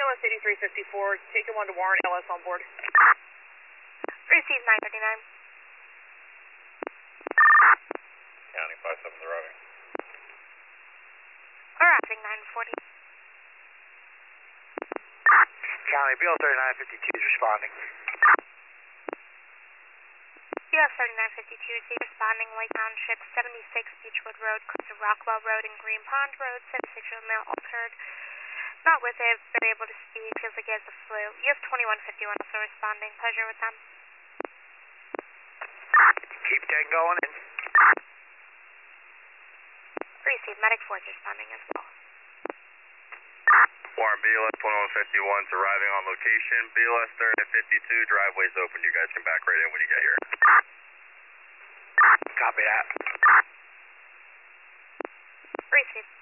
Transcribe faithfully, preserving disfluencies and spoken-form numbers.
S eighty-three fifty-four, taking one to Warren, L S on board. Receive nine thirty-nine. County five seven arriving. Arriving nine forty. County, B L thirty-nine fifty-two is responding. B L thirty-nine fifty-two, receive responding, White Township, seventy-six Beechwood Road, close to Rockwell Road and Green Pond Road, seventy-six year old male altered. Not with it, been able to speak, feels like he has the flu. U F twenty-one fifty-one also responding, pleasure with them. Keep ten going in. Receive, medic four is responding as well. Warren, B L S twenty-one fifty-one is arriving on location. B L S thirty fifty-two, driveway's open. You guys can back right in when you get here. Copy that. Receive.